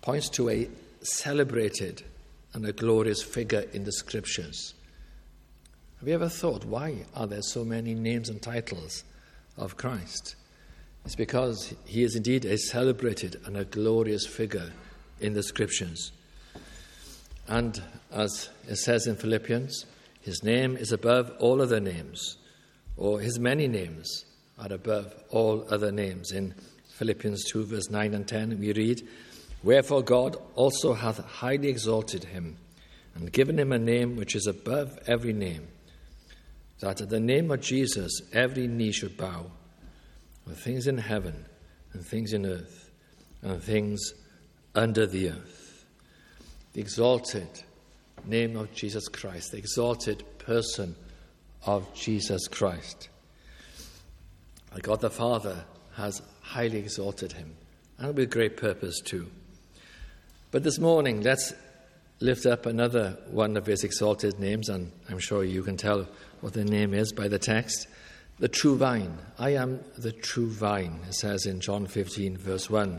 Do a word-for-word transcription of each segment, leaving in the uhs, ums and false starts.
points to a celebrated and a glorious figure in the Scriptures. Have you ever thought, why are there so many names and titles of Christ? It's because he is indeed a celebrated and a glorious figure in the Scriptures. And as it says in Philippians, his name is above all other names, or his many names are above all other names. In Philippians two, verse nine and ten, we read, "Wherefore God also hath highly exalted him, and given him a name which is above every name, that at the name of Jesus every knee should bow, of things in heaven and things in earth and things under the earth." The exalted name of Jesus Christ, the exalted person of Jesus Christ. God the Father has highly exalted him, and with great purpose too. But this morning, let's lift up another one of his exalted names, and I'm sure you can tell what the name is by the text. The true vine. I am the true vine, it says in John fifteen, verse one.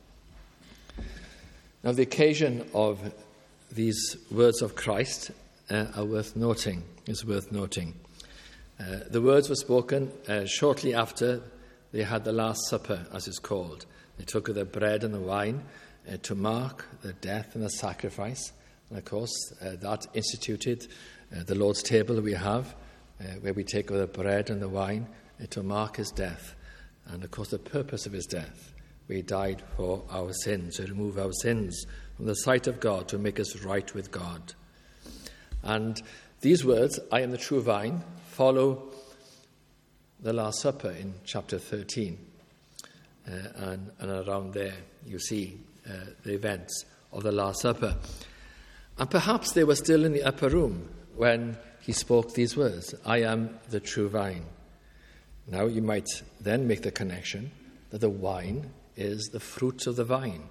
Now, the occasion of these words of Christ uh, are worth noting, is worth noting. Uh, the words were spoken uh, shortly after they had the Last Supper, as it's called. They took the bread and the wine uh, to mark the death and the sacrifice. And of course, uh, that instituted uh, the Lord's table that we have, uh, where we take the bread and the wine uh, to mark his death. And of course, the purpose of his death. He died for our sins, to remove our sins from the sight of God, to make us right with God. And these words, I am the true vine, follow the Last Supper in chapter thirteen. Uh, and, and around there you see uh, the events of the Last Supper. And perhaps they were still in the upper room when he spoke these words, I am the true vine. Now you might then make the connection that the wine is the fruit of the vine,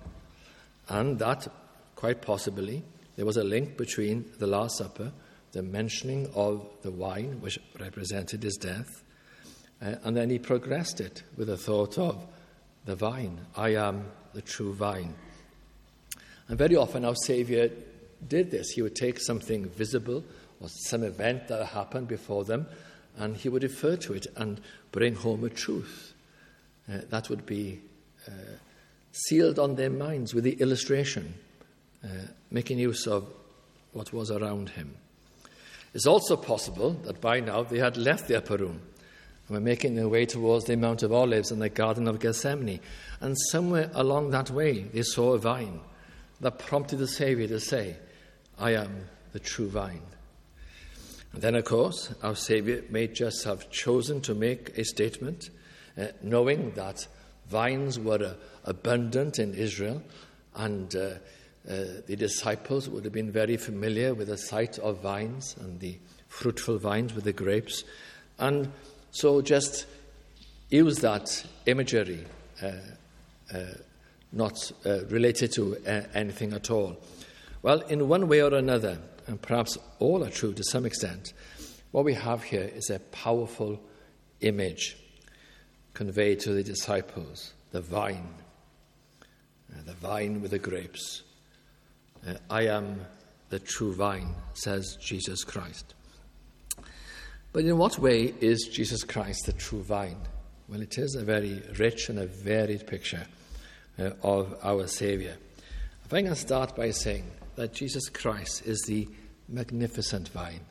and that, quite possibly, there was a link between the Last Supper, the mentioning of the wine, which represented his death, uh, and then he progressed it with the thought of the vine. I am the true vine. And very often our Saviour did this. He would take something visible or some event that happened before them, and he would refer to it and bring home a truth. Uh, that would be uh, sealed on their minds with the illustration, uh, making use of what was around him. It's also possible that by now they had left the upper room and were making their way towards the Mount of Olives and the Garden of Gethsemane. And somewhere along that way they saw a vine that prompted the Saviour to say, I am the true vine. And then, of course, our Saviour may just have chosen to make a statement, uh, knowing that vines were uh, abundant in Israel, and uh, uh, the disciples would have been very familiar with the sight of vines and the fruitful vines with the grapes. And so just use that imagery, uh, uh, not uh, related to uh, anything at all. Well, in one way or another, and perhaps all are true to some extent, what we have here is a powerful image conveyed to the disciples, the vine, uh, the vine with the grapes. Uh, I am the true vine, says Jesus Christ. But in what way is Jesus Christ the true vine? Well, it is a very rich and a varied picture uh, of our Saviour. If I can start by saying that Jesus Christ is the magnificent vine.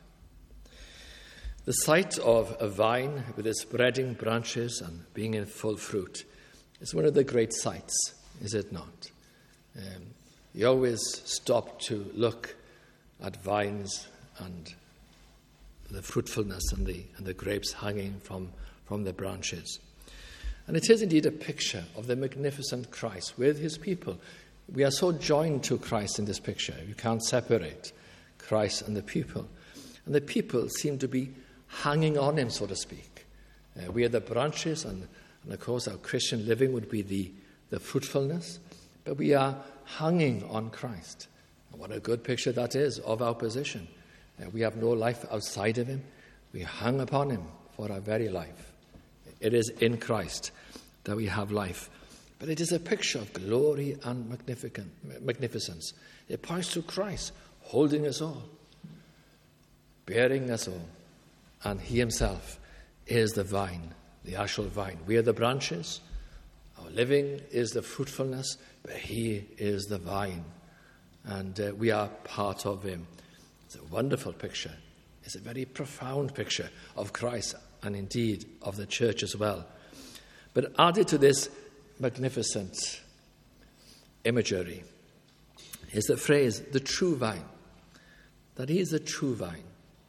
The sight of a vine with its spreading branches and being in full fruit is one of the great sights, is it not? Um, you always stop to look at vines and the fruitfulness and the, and the grapes hanging from, from the branches. And it is indeed a picture of the magnificent Christ with his people. We are so joined to Christ in this picture. You can't separate Christ and the people. And the people seem to be hanging on him, so to speak. Uh, we are the branches, and, and of course our Christian living would be the, the fruitfulness, but we are hanging on Christ. And what a good picture that is of our position. Uh, we have no life outside of him. We hang upon him for our very life. It is in Christ that we have life. But it is a picture of glory and magnificent, magnificence. It points to Christ holding us all, bearing us all. And he himself is the vine, the actual vine. We are the branches. Our living is the fruitfulness, but he is the vine. And uh, we are part of him. It's a wonderful picture. It's a very profound picture of Christ and indeed of the church as well. But added to this magnificent imagery is the phrase, the true vine. That he is the true vine,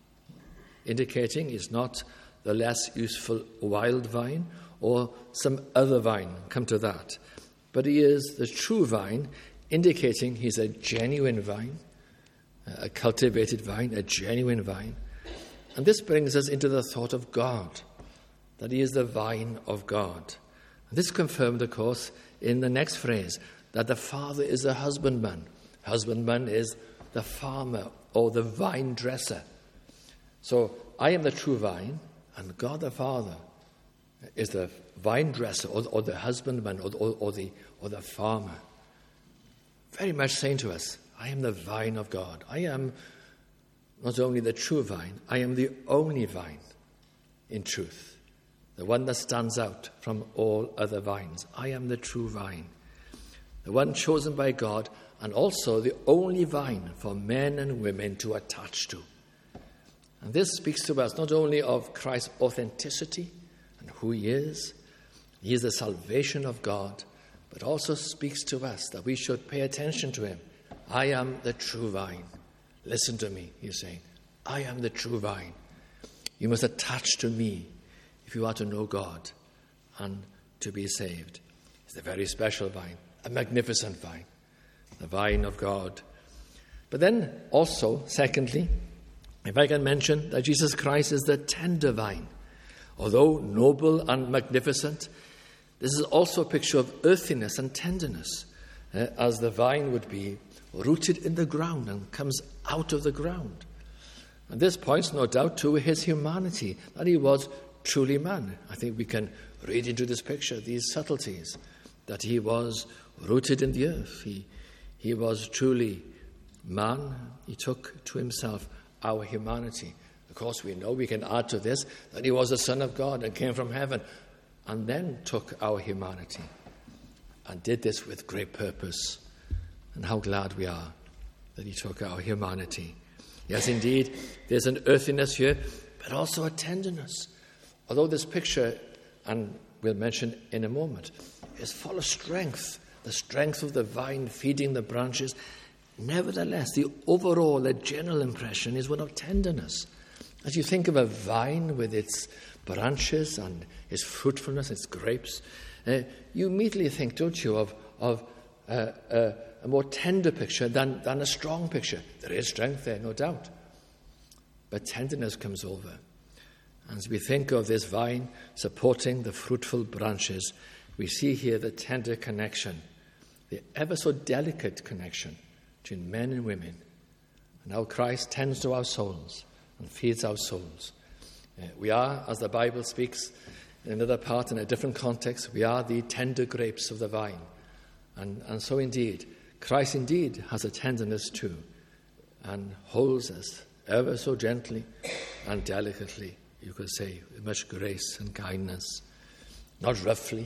indicating he's not the less useful wild vine or some other vine, come to that. But he is the true vine, indicating he's a genuine vine, a cultivated vine, a genuine vine. And this brings us into the thought of God, that he is the vine of God. And this is confirmed, of course, in the next phrase, that the Father is the husbandman. Husbandman is the farmer or the vine dresser. So I am the true vine, and God the Father is the vine dresser or, or the husbandman or, or, or, the, or the farmer. Very much saying to us, I am the vine of God. I am not only the true vine, I am the only vine in truth, the one that stands out from all other vines. I am the true vine, the one chosen by God, and also the only vine for men and women to attach to. And this speaks to us not only of Christ's authenticity and who he is, he is the salvation of God, but also speaks to us that we should pay attention to him. I am the true vine. Listen to me, he's saying. I am the true vine. You must attach to me if you are to know God and to be saved. It's a very special vine, a magnificent vine, the vine of God. But then also, secondly, if I can mention that Jesus Christ is the tender vine. Although noble and magnificent, this is also a picture of earthiness and tenderness, uh, as the vine would be rooted in the ground and comes out of the ground. And this points, no doubt, to his humanity, that he was truly man. I think we can read into this picture these subtleties, that he was rooted in the earth. He, he was truly man. He took to himself our humanity. Of course, we know, we can add to this, that he was the Son of God and came from heaven and then took our humanity and did this with great purpose. And how glad we are that he took our humanity. Yes, indeed, there's an earthiness here, but also a tenderness. Although this picture, and we'll mention in a moment, is full of strength, the strength of the vine feeding the branches, nevertheless, the overall, the general impression is one of tenderness. As you think of a vine with its branches and its fruitfulness, its grapes, uh, you immediately think, don't you, of, of uh, uh, a more tender picture than, than a strong picture. There is strength there, no doubt. But tenderness comes over. As we think of this vine supporting the fruitful branches, we see here the tender connection, the ever so delicate connection between men and women, and how Christ tends to our souls and feeds our souls. Uh, we are, as the Bible speaks in another part, in a different context, we are the tender grapes of the vine. And, and so indeed, Christ indeed has a tenderness too, and holds us ever so gently and delicately, you could say, with much grace and kindness, not roughly,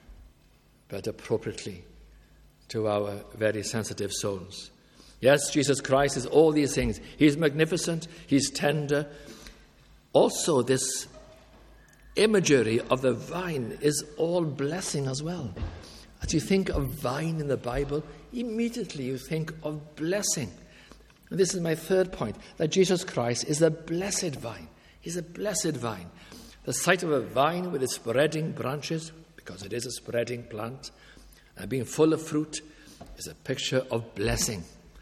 but appropriately to our very sensitive souls. Yes, Jesus Christ is all these things. He's magnificent, he's tender. Also, this imagery of the vine is all blessing as well. As you think of vine in the Bible, immediately you think of blessing. And this is my third point, that Jesus Christ is the blessed vine. He's a blessed vine. The sight of a vine with its spreading branches, because it is a spreading plant, and being full of fruit, is a picture of blessing.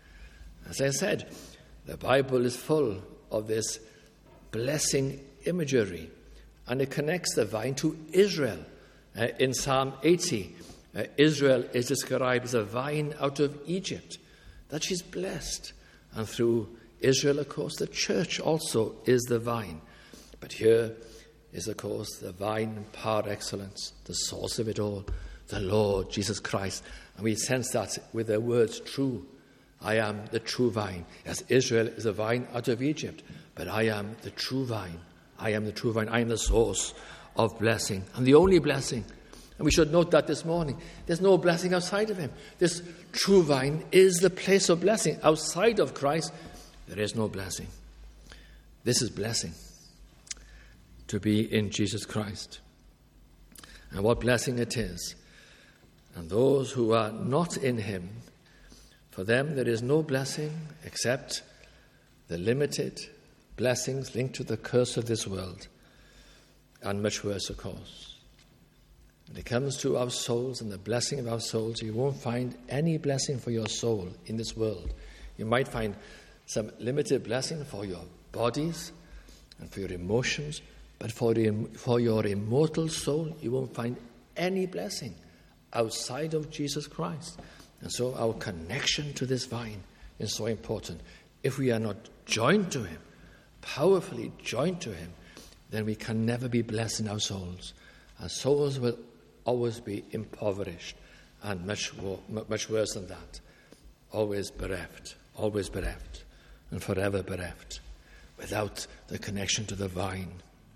As I said, the Bible is full of this blessing imagery, and it connects the vine to Israel. Uh, in Psalm eighty, uh, Israel is described as a vine out of Egypt, that she's blessed. And through Israel, of course, the church also is the vine. But here is, of course, the vine par excellence, the source of it all, the Lord Jesus Christ. And we sense that with the words true. I am the true vine. Yes, Israel is a vine out of Egypt, but I am the true vine. I am the true vine. I am the source of blessing, and the only blessing. And we should note that this morning. There's no blessing outside of him. This true vine is the place of blessing. Outside of Christ, there is no blessing. This is blessing, to be in Jesus Christ. And what blessing it is. And those who are not in him, for them there is no blessing except the limited blessings linked to the curse of this world, and much worse, of course. When it comes to our souls and the blessing of our souls, you won't find any blessing for your soul in this world. You might find some limited blessing for your bodies and for your emotions, but for, the, for your immortal soul, you won't find any blessing outside of Jesus Christ. And so our connection to this vine is so important. If we are not joined to him, powerfully joined to him, then we can never be blessed in our souls. Our souls will always be impoverished, and much, much worse than that. Always bereft, always bereft, and forever bereft, without the connection to the vine.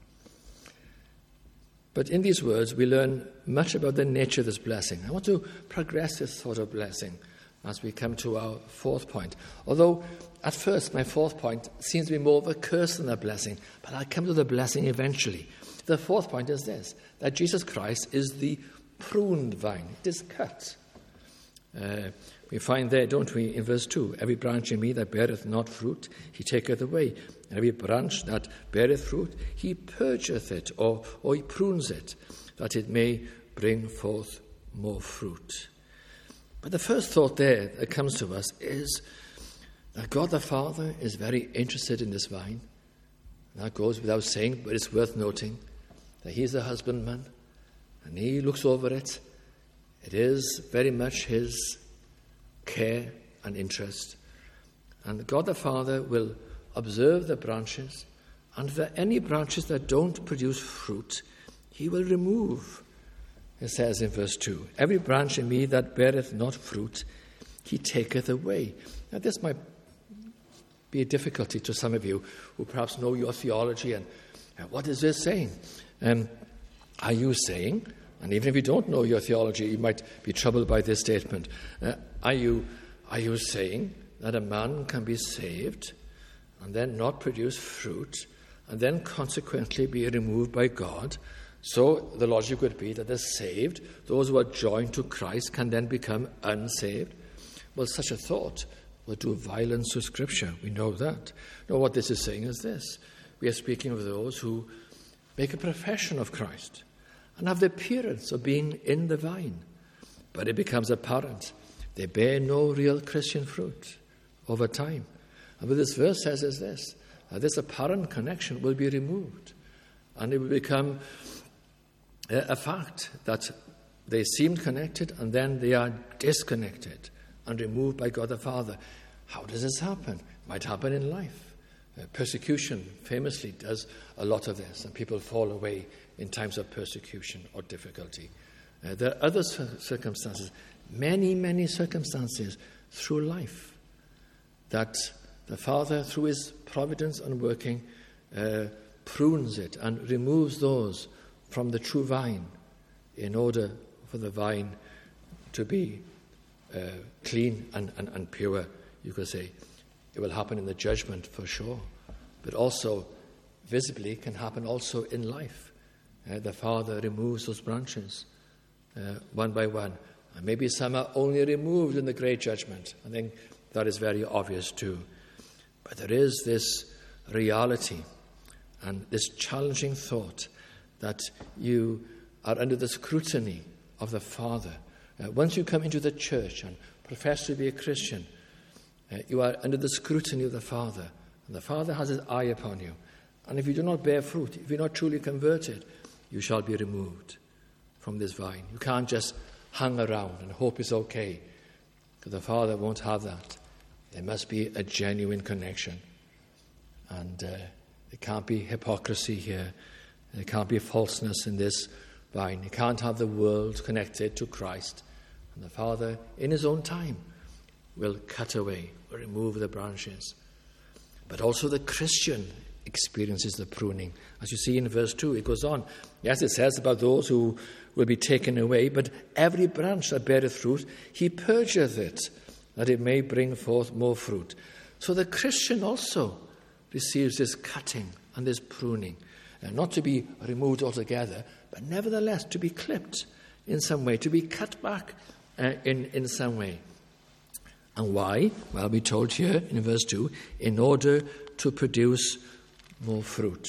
But in these words, we learn much about the nature of this blessing. I want to progress this thought of blessing as we come to our fourth point. Although, at first, my fourth point seems to be more of a curse than a blessing, but I'll come to the blessing eventually. The fourth point is this, that Jesus Christ is the pruned vine. It is cut. Uh, we find there, don't we, in verse two, every branch in me that beareth not fruit, he taketh away. And every branch that beareth fruit, he purgeth it, or, or he prunes it, that it may bring forth more fruit. But the first thought there that comes to us is that God the Father is very interested in this vine. That goes without saying, but it's worth noting that he's the husbandman, and he looks over it. It is very much his care and interest. And God the Father will observe the branches, and for any branches that don't produce fruit, he will remove. It says in verse two, every branch in me that beareth not fruit, he taketh away. Now this might be a difficulty to some of you who perhaps know your theology, and uh, what is this saying? Um, are you saying, and even if you don't know your theology, you might be troubled by this statement, uh, are you are you saying that a man can be saved and then not produce fruit and then consequently be removed by God? So the logic would be that the saved, those who are joined to Christ, can then become unsaved. Well, such a thought will do violence to Scripture. We know that. No, what this is saying is this. We are speaking of those who make a profession of Christ and have the appearance of being in the vine, but it becomes apparent they bear no real Christian fruit over time. And what this verse says is this, that this apparent connection will be removed, and it will become a fact that they seemed connected and then they are disconnected and removed by God the Father. How does this happen? It might happen in life. Uh, persecution famously does a lot of this, and people fall away in times of persecution or difficulty. Uh, there are other circumstances, many, many circumstances through life that the Father, through his providence and working, uh, prunes it and removes those from the true vine in order for the vine to be uh, clean and, and, and pure, you could say. It will happen in the judgment for sure, but also visibly can happen also in life. Uh, the Father removes those branches uh, one by one. And maybe some are only removed in the great judgment. I think that is very obvious too. But there is this reality and this challenging thought that you are under the scrutiny of the Father. Uh, once you come into the church and profess to be a Christian, uh, you are under the scrutiny of the Father. And the Father has his eye upon you. And if you do not bear fruit, if you're not truly converted, you shall be removed from this vine. You can't just hang around and hope it's okay, because the Father won't have that. There must be a genuine connection. And uh, there can't be hypocrisy here. There can't be falseness in this vine. You can't have the world connected to Christ. And the Father, in his own time, will cut away, will remove the branches. But also the Christian experiences the pruning. As you see in verse two, it goes on. Yes, it says about those who will be taken away, but every branch that beareth fruit, he purgeth it, that it may bring forth more fruit. So the Christian also receives this cutting and this pruning, and not to be removed altogether, but nevertheless to be clipped in some way, to be cut back uh, in, in some way. And why? Well, we're told here in verse two, in order to produce more fruit.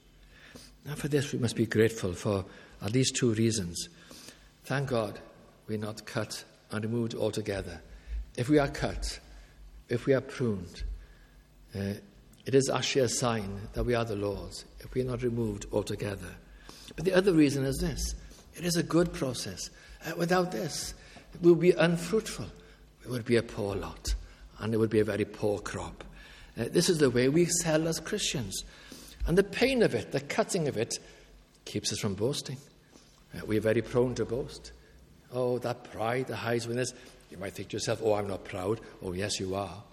Now for this we must be grateful for at least two reasons. Thank God we're not cut and removed altogether. If we are cut, if we are pruned, uh, it is actually a sign that we are the Lord's, if we are not removed altogether. But the other reason is this. It is a good process. Uh, without this, we will be unfruitful. It would be a poor lot, and it would be a very poor crop. Uh, this is the way we excel as Christians. And the pain of it, the cutting of it, keeps us from boasting. Uh, we're very prone to boast. Oh, that pride that hides within us. You might think to yourself, oh, I'm not proud. Oh, yes, you are.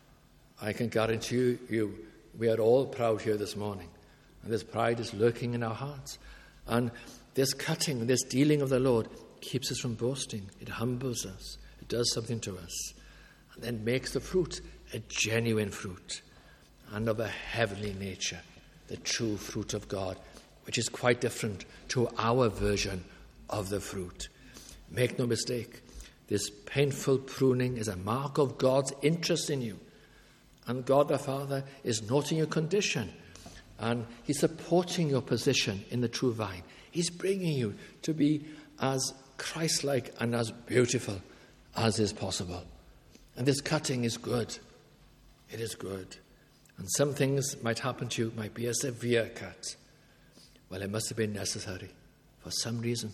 I can guarantee you, you, we are all proud here this morning. And this pride is lurking in our hearts. And this cutting, this dealing of the Lord keeps us from boasting. It humbles us. It does something to us. And then makes the fruit a genuine fruit and of a heavenly nature, the true fruit of God, which is quite different to our version of the fruit. Make no mistake, this painful pruning is a mark of God's interest in you. And God the Father is noting your condition, and he's supporting your position in the true vine. He's bringing you to be as Christ-like and as beautiful as is possible. And this cutting is good. It is good. And some things might happen to you. It might be a severe cut. Well, it must have been necessary for some reason.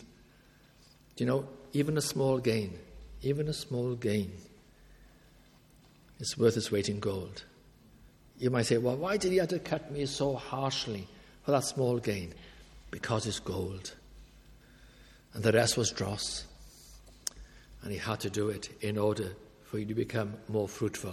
Do you know, even a small gain, even a small gain is worth its weight in gold. You might say, well, why did he have to cut me so harshly for that small gain? Because it's gold. And the rest was dross. And he had to do it in order for you to become more fruitful.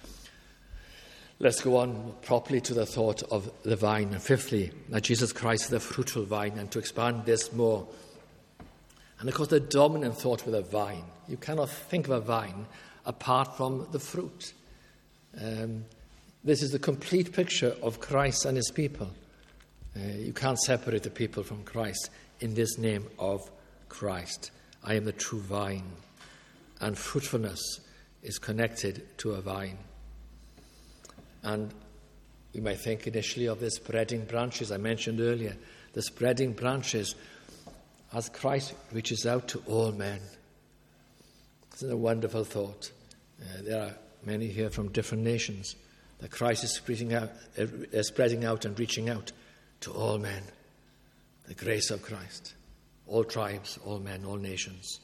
Let's go on properly to the thought of the vine. And fifthly, that Jesus Christ is the fruitful vine, and to expand this more. And of course, the dominant thought with a vine, you cannot think of a vine apart from the fruit. Um, this is the complete picture of Christ and his people. Uh, you can't separate the people from Christ in this name of Christ. I am the true vine. And fruitfulness is connected to a vine. And you might think initially of the spreading branches I mentioned earlier. The spreading branches as Christ reaches out to all men. Isn't it a wonderful thought? Uh, there are many here from different nations. That Christ is spreading out, uh, spreading out and reaching out to all men. The grace of Christ. All tribes, all men, all nations.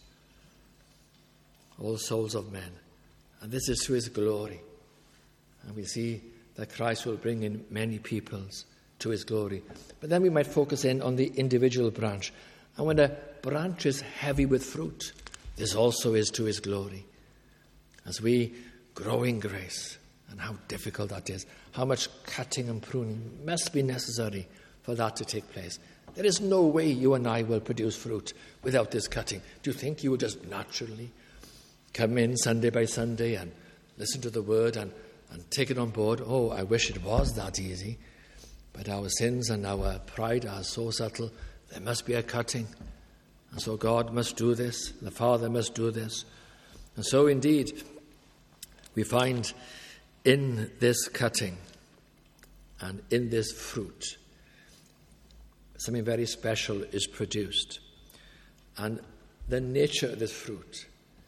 All souls of men. And this is to his glory. And we see that Christ will bring in many peoples to his glory. But then we might focus in on the individual branch. And when a branch is heavy with fruit, this also is to his glory. As we grow in grace, and how difficult that is, how much cutting and pruning must be necessary for that to take place. There is no way you and I will produce fruit without this cutting. Do you think you will just naturally come in Sunday by Sunday and listen to the word and, and take it on board? Oh, I wish it was that easy. But our sins and our pride are so subtle. There must be a cutting. And so God must do this. The Father must do this. And so indeed, we find in this cutting and in this fruit, something very special is produced. And the nature of this fruit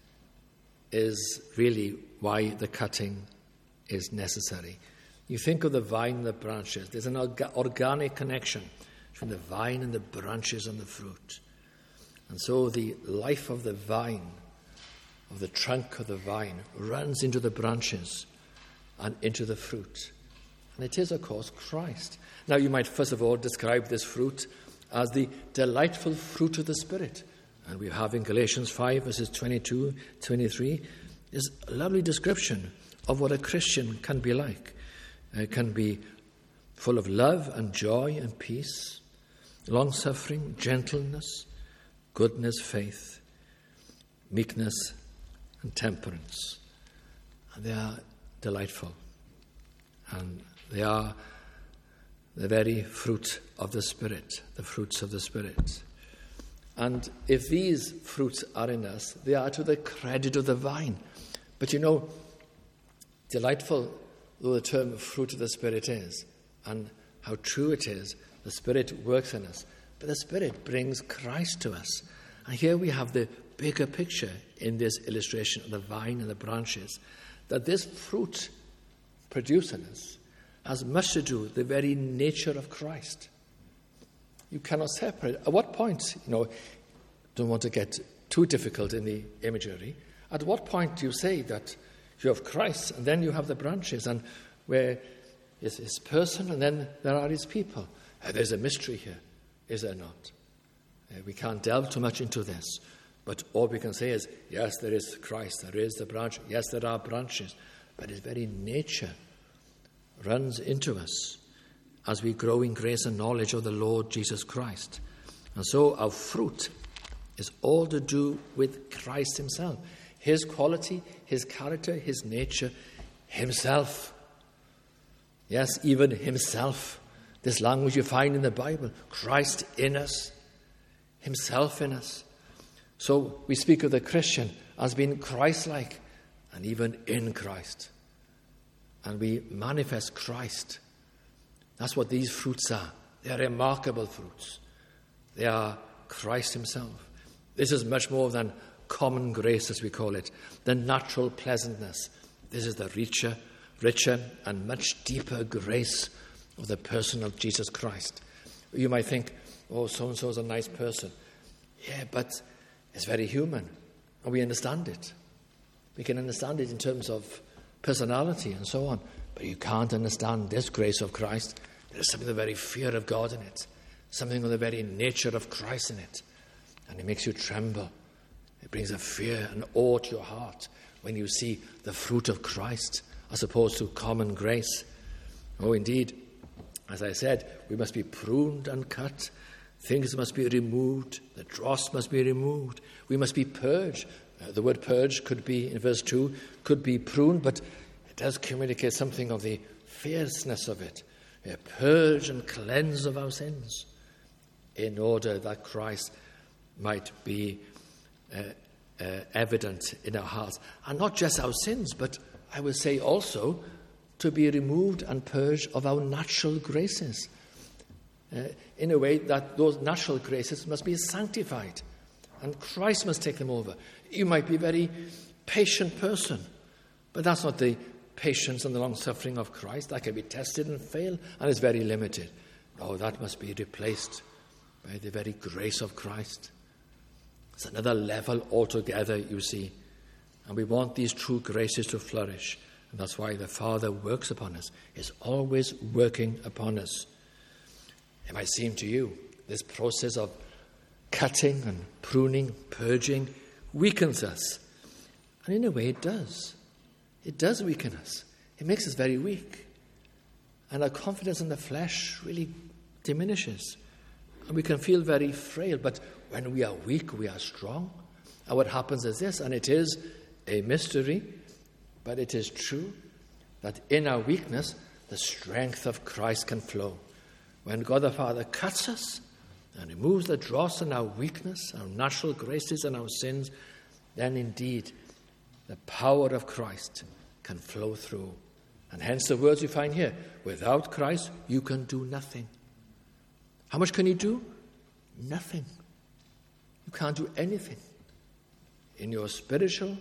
is really why the cutting is necessary. You think of the vine and the branches. There's an orga- organic connection between the vine and the branches and the fruit. And so the life of the vine, of the trunk of the vine, runs into the branches and into the fruit. And it is, of course, Christ. Now, you might first of all describe this fruit as the delightful fruit of the Spirit. And we have in Galatians five, verses twenty-two, twenty-three, is a lovely description of what a Christian can be like. It can be full of love and joy and peace, long-suffering, gentleness, goodness, faith, meekness, and temperance. And they are delightful. And they are the very fruit of the Spirit, the fruits of the Spirit. And if these fruits are in us, they are to the credit of the vine. But you know, delightful though the term fruit of the Spirit is, and how true it is, the Spirit works in us. But the Spirit brings Christ to us. And here we have the bigger picture in this illustration of the vine and the branches, that this fruit produced in us has much to do with the very nature of Christ. You cannot separate. At what point, you know, don't want to get too difficult in the imagery, at what point do you say that you have Christ and then you have the branches, and where is his person and then there are his people? Uh, there's a mystery here, is there not? Uh, we can't delve too much into this, but all we can say is, yes, there is Christ, there is the branch, yes, there are branches, but his very nature runs into us as we grow in grace and knowledge of the Lord Jesus Christ. And so our fruit is all to do with Christ himself, his quality, his character, his nature, himself. Yes, even himself. This language you find in the Bible, Christ in us, himself in us. So we speak of the Christian as being Christ-like and even in Christ. And we manifest Christ. That's what these fruits are. They are remarkable fruits. They are Christ himself. This is much more than common grace, as we call it, the natural pleasantness. This is the richer, richer and much deeper grace of the person of Jesus Christ. You might think, oh, so-and-so is a nice person. Yeah, but it's very human, and we understand it. We can understand it in terms of personality and so on, but you can't understand this grace of Christ. There's something of the very fear of God in it, something of the very nature of Christ in it, and it makes you tremble. It brings a fear and awe to your heart when you see the fruit of Christ as opposed to common grace. Oh, indeed, as I said, we must be pruned and cut. Things must be removed. The dross must be removed. We must be purged. Uh, the word purge could be, in verse two, could be pruned, but it does communicate something of the fierceness of it. Uh, purge and cleanse of our sins in order that Christ might be uh, uh, evident in our hearts. And not just our sins, but I would say also to be removed and purged of our natural graces. Uh, in a way that those natural graces must be sanctified and Christ must take them over. You might be a very patient person, but that's not the patience and the long-suffering of Christ. That can be tested and fail and is very limited. No, that must be replaced by the very grace of Christ. It's another level altogether, you see. And we want these true graces to flourish. And that's why the Father works upon us. He's always working upon us. It might seem to you, this process of cutting and pruning, purging, weakens us. And in a way it does. It does weaken us. It makes us very weak. And our confidence in the flesh really diminishes. And we can feel very frail. But when we are weak, we are strong. And what happens is this, and it is a mystery, but it is true, that in our weakness, the strength of Christ can flow. When God the Father cuts us and removes the dross and our weakness, our natural graces and our sins, then indeed the power of Christ can flow through. And hence the words you find here, without Christ you can do nothing. How much can you do? Nothing. You can't do anything. In your spiritual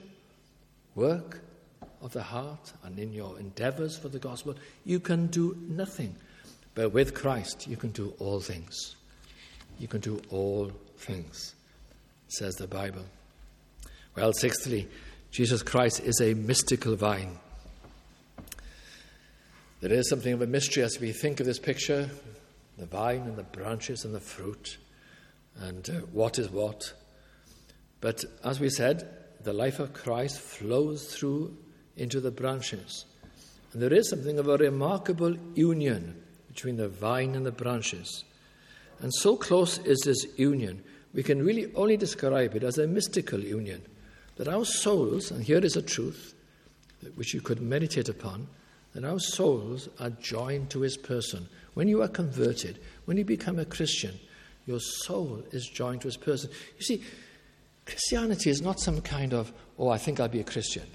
work of the heart and in your endeavors for the gospel, you can do nothing. But with Christ, you can do all things. You can do all things, says the Bible. Well, sixthly, Jesus Christ is a mystical vine. There is something of a mystery as we think of this picture, the vine and the branches and the fruit. and uh, what is what. But as we said, the life of Christ flows through into the branches. And there is something of a remarkable union between the vine and the branches. And so close is this union, we can really only describe it as a mystical union. That our souls, and here is a truth which you could meditate upon, that our souls are joined to his person. When you are converted, when you become a Christian, your soul is joined to his person. You see, Christianity is not some kind of, oh, I think I'll be a Christian,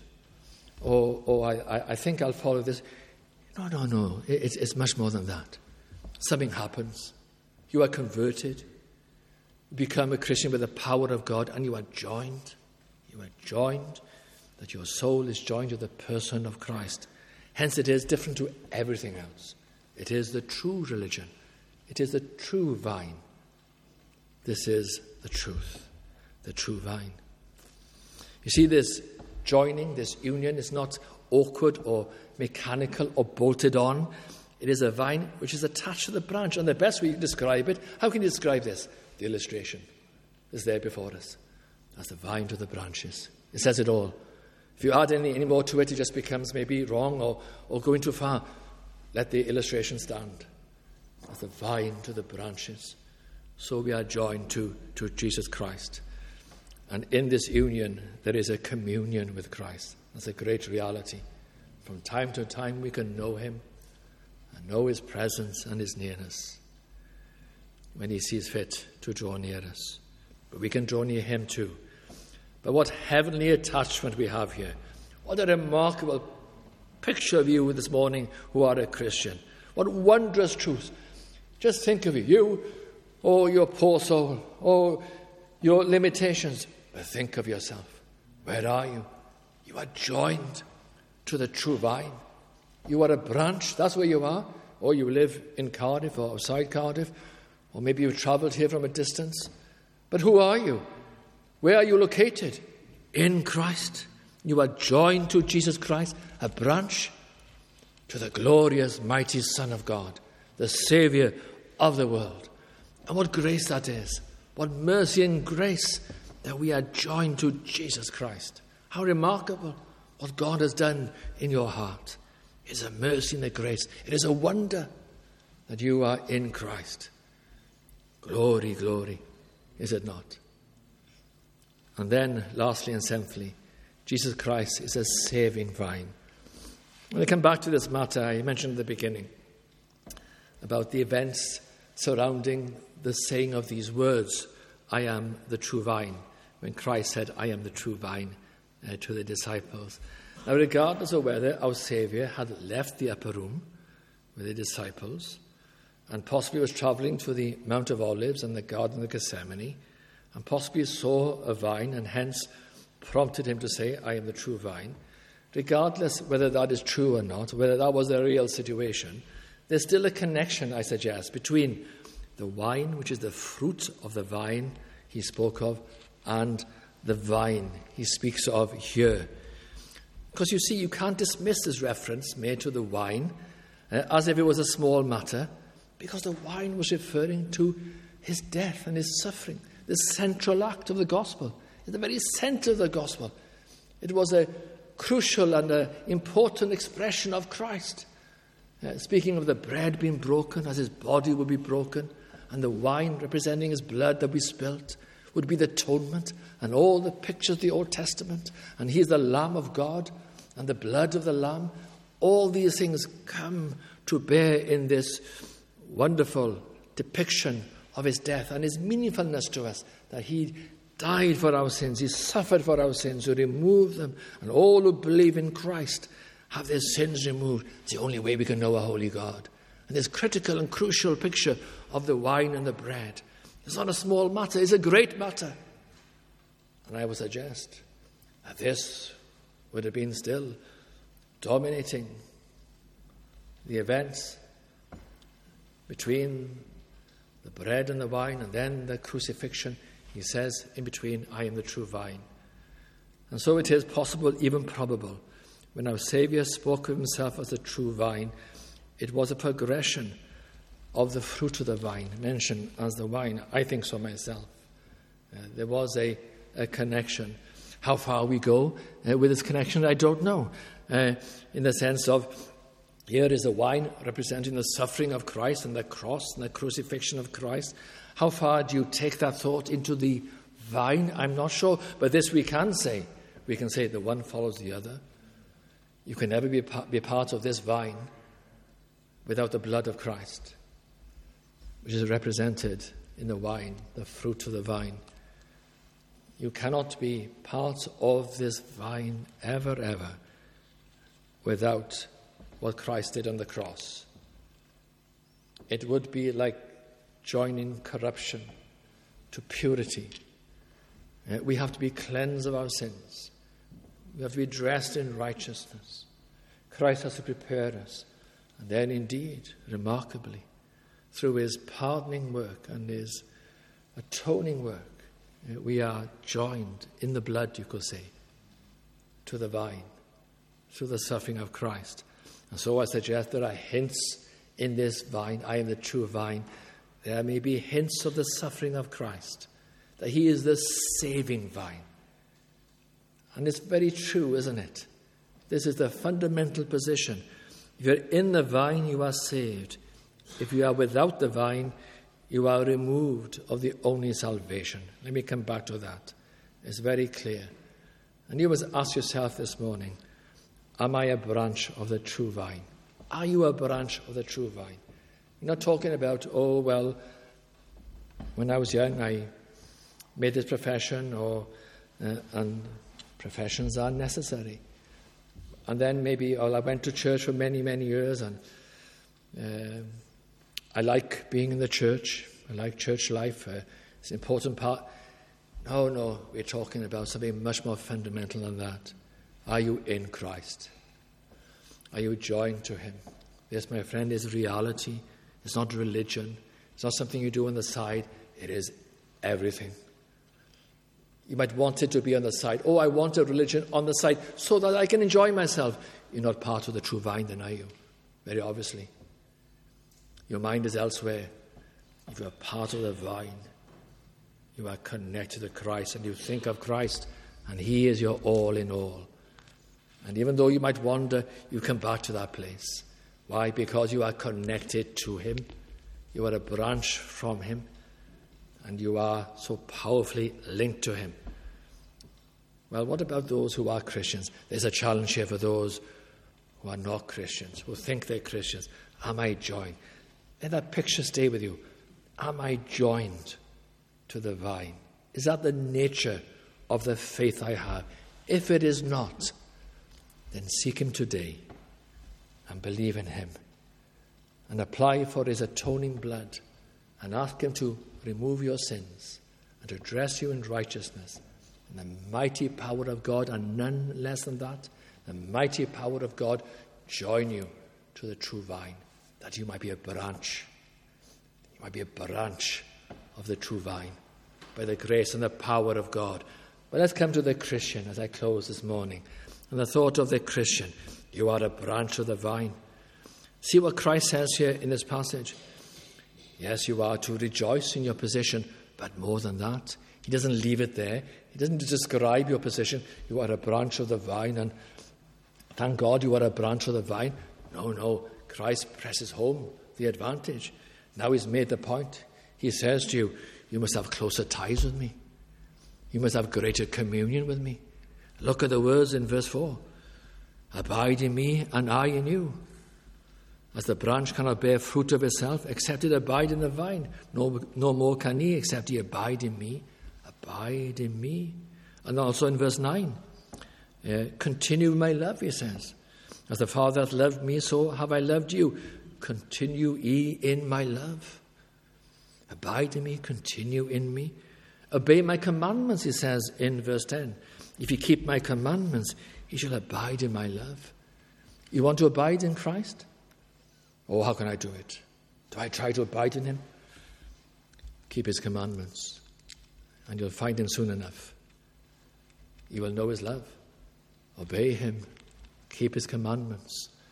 or, or I, I think I'll follow this. No, no, no. It, it's much more than that. Something happens. You are converted. You become a Christian with the power of God, and you are joined. You are joined, that your soul is joined to the person of Christ. Hence it is different to everything else. It is the true religion. It is the true vine. This is the truth, the true vine. You see, this joining, this union is not awkward or mechanical or bolted on. It is a vine which is attached to the branch. And the best way you can describe it, how can you describe this? The illustration is there before us. That's the vine to the branches. It says it all. If you add any, any more to it, it just becomes maybe wrong or, or going too far. Let the illustration stand. As the vine to the branches, so we are joined to, to Jesus Christ. And in this union, there is a communion with Christ. That's a great reality. From time to time, we can know him and know his presence and his nearness when he sees fit to draw near us. But we can draw near him too. But what heavenly attachment we have here. What a remarkable picture of you this morning who are a Christian. What wondrous truth. Just think of you. You, oh, your poor soul, oh, your limitations. But think of yourself. Where are you? You are joined to the true vine. You are a branch. That's where you are. Or you live in Cardiff or outside Cardiff. Or maybe you've travelled here from a distance. But who are you? Where are you located? In Christ. You are joined to Jesus Christ, a branch to the glorious, mighty Son of God, the Saviour of the world. And what grace that is. What mercy and grace that we are joined to Jesus Christ. How remarkable what God has done in your heart. It is a mercy and a grace. It is a wonder that you are in Christ. Glory, glory, is it not? And then, lastly and seventhly, Jesus Christ is a saving vine. When I come back to this matter, I mentioned at the beginning about the events surrounding the saying of these words, I am the true vine, when Christ said, I am the true vine uh, to the disciples. Now, regardless of whether our Saviour had left the upper room with the disciples and possibly was travelling to the Mount of Olives and the Garden of Gethsemane, and possibly saw a vine and hence prompted him to say, I am the true vine. Regardless whether that is true or not, whether that was a real situation, there's still a connection, I suggest, between the wine, which is the fruit of the vine he spoke of, and the vine he speaks of here. Because you see, you can't dismiss this reference made to the wine uh, as if it was a small matter, because the wine was referring to his death and his suffering. The central act of the gospel, in the very centre of the gospel. It was a crucial and an important expression of Christ. Uh, speaking of the bread being broken as his body would be broken, and the wine representing his blood that we spilt, would be the atonement, and all the pictures of the Old Testament, and he is the Lamb of God, and the blood of the Lamb. All these things come to bear in this wonderful depiction of his death and his meaningfulness to us, that he died for our sins, he suffered for our sins, to remove them, and all who believe in Christ have their sins removed. It's the only way we can know a holy God. And this critical and crucial picture of the wine and the bread, it's not a small matter, it's a great matter. And I would suggest that this would have been still dominating the events between the bread and the wine, and then the crucifixion. He says in between, I am the true vine. And so it is possible, even probable, when our Saviour spoke of himself as the true vine, it was a progression of the fruit of the vine, mentioned as the wine. I think so myself. Uh, there was a, a connection. How far we go uh, with this connection, I don't know. Uh, in the sense of, here is a wine representing the suffering of Christ and the cross and the crucifixion of Christ. How far do you take that thought into the vine? I'm not sure. But this we can say. We can say the one follows the other. You can never be, be part of this vine without the blood of Christ, which is represented in the wine, the fruit of the vine. You cannot be part of this vine ever, ever without what Christ did on the cross. It would be like joining corruption to purity. Uh, we have to be cleansed of our sins. We have to be dressed in righteousness. Christ has to prepare us. And then indeed, remarkably, through his pardoning work and his atoning work, uh, we are joined in the blood, you could say, to the vine, through the suffering of Christ. And so I suggest there are hints in this vine. I am the true vine. There may be hints of the suffering of Christ, that he is the saving vine. And it's very true, isn't it? This is the fundamental position. If you're in the vine, you are saved. If you are without the vine, you are removed of the only salvation. Let me come back to that. It's very clear. And you must ask yourself this morning, am I a branch of the true vine? Are you a branch of the true vine? You're not talking about, oh, well, when I was young, I made this profession, or uh, and professions are necessary. And then maybe, oh, I went to church for many, many years, and uh, I like being in the church. I like church life. Uh, it's an important part. No, no, we're talking about something much more fundamental than that. Are you in Christ? Are you joined to him? This, my friend, is reality. It's not religion. It's not something you do on the side. It is everything. You might want it to be on the side. Oh, I want a religion on the side so that I can enjoy myself. You're not part of the true vine, then, are you? Very obviously. Your mind is elsewhere. If you are part of the vine, you are connected to Christ, and you think of Christ, and he is your all in all. And even though you might wander, you come back to that place. Why? Because you are connected to him. You are a branch from him. And you are so powerfully linked to him. Well, what about those who are Christians? There's a challenge here for those who are not Christians, who think they're Christians. Am I joined? Let that picture stay with you. Am I joined to the vine? Is that the nature of the faith I have? If it is not, then seek him today and believe in him and apply for his atoning blood and ask him to remove your sins and to dress you in righteousness. And the mighty power of God, and none less than that, the mighty power of God, join you to the true vine, that you might be a branch. You might be a branch of the true vine by the grace and the power of God. But let's come to the Christian as I close this morning. And the thought of the Christian, you are a branch of the vine. See what Christ says here in this passage. Yes, you are to rejoice in your position, but more than that, he doesn't leave it there. He doesn't describe your position. You are a branch of the vine, and thank God you are a branch of the vine. No, no, Christ presses home the advantage. Now he's made the point. He says to you, you must have closer ties with me. You must have greater communion with me. Look at the words in verse four. Abide in me, and I in you. As the branch cannot bear fruit of itself, except it abide in the vine, no, no more can he, except he abide in me. Abide in me. And also in verse nine, uh, continue my love, he says. As the Father hath loved me, so have I loved you. Continue ye in my love. Abide in me, continue in me. Obey my commandments, he says in verse ten. If you keep my commandments, you shall abide in my love. You want to abide in Christ? Oh, how can I do it? Do I try to abide in him? Keep his commandments, and you'll find him soon enough. You will know his love. Obey him. Keep his commandments.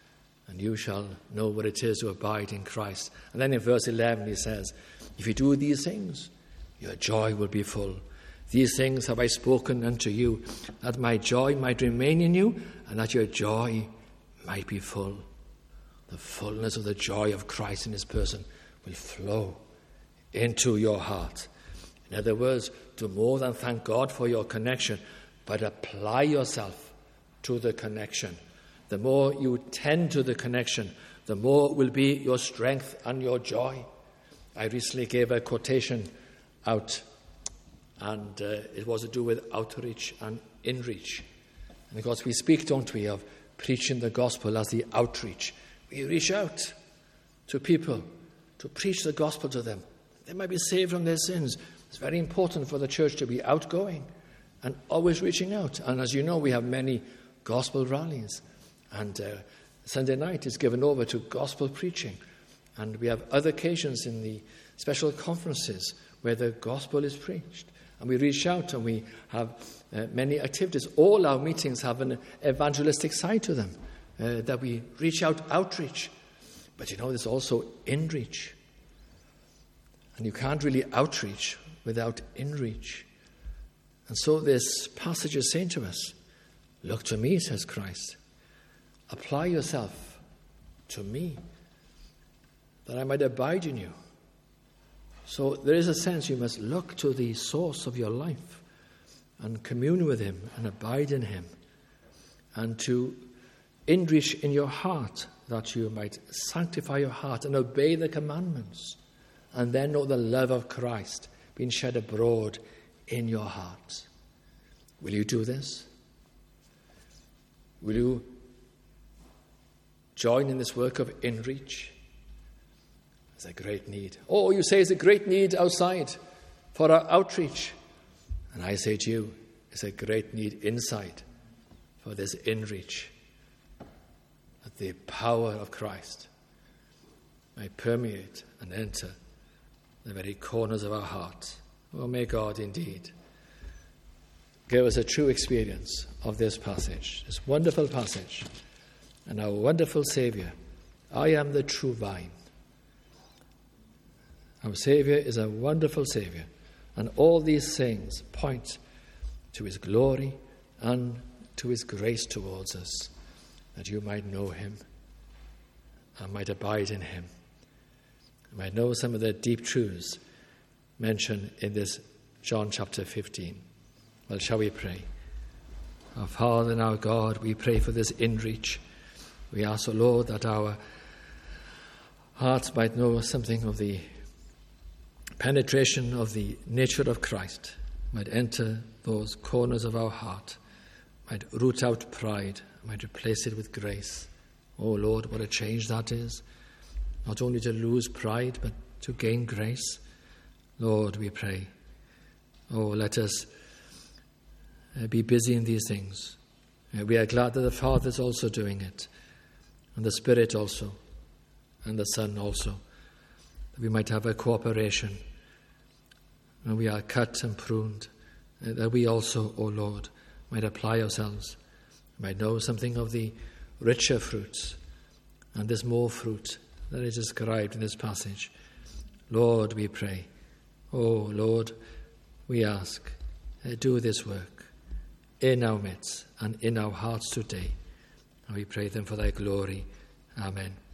and you shall know what it is to abide in Christ. And then in verse eleven he says, if you do these things, your joy will be full. These things have I spoken unto you, that my joy might remain in you, and that your joy might be full. The fullness of the joy of Christ in his person will flow into your heart. In other words, do more than thank God for your connection, but apply yourself to the connection. The more you tend to the connection, the more will be your strength and your joy. I recently gave a quotation out, and uh, it was to do with outreach and inreach. And of course, we speak, don't we, of preaching the gospel as the outreach. We reach out to people to preach the gospel to them. They might be saved from their sins. It's very important for the church to be outgoing and always reaching out. And as you know, we have many gospel rallies. And uh, Sunday night is given over to gospel preaching. And we have other occasions in the special conferences where the gospel is preached. And we reach out and we have uh, many activities. All our meetings have an evangelistic side to them, uh, that we reach out, outreach. But you know, there's also inreach. And you can't really outreach without inreach. And so this passage is saying to us, look to me, says Christ. Apply yourself to me, that I might abide in you. So there is a sense you must look to the source of your life and commune with him and abide in him, and to enrich in your heart, that you might sanctify your heart and obey the commandments, and then know the love of Christ being shed abroad in your heart. Will you do this? Will you join in this work of inreach? There's a great need. Oh, you say it's a great need outside for our outreach. And I say to you, it's a great need inside for this inreach, that the power of Christ may permeate and enter the very corners of our hearts. Oh, may God indeed give us a true experience of this passage, this wonderful passage, and our wonderful Saviour. I am the true vine. Our Saviour is a wonderful Saviour, and all these things point to his glory and to his grace towards us, that you might know him and might abide in him, and might know some of the deep truths mentioned in this John chapter fifteen. Well, shall we pray? Our Father and our God, we pray for this inreach. We ask, O Lord, that our hearts might know something of the penetration of the nature of Christ, might enter those corners of our heart, might root out pride, might replace it with grace. Oh Lord, what a change that is. Not only to lose pride, but to gain grace. Lord, we pray. Oh, let us uh, be busy in these things. Uh, we are glad that the Father is also doing it, and the Spirit also, and the Son also, that we might have a cooperation, and we are cut and pruned, uh, that we also, O Lord, might apply ourselves, might know something of the richer fruits, and there's more fruit that is described in this passage. Lord, we pray. Oh, Lord, we ask, uh, do this work in our midst and in our hearts today. And we pray them for thy glory. Amen.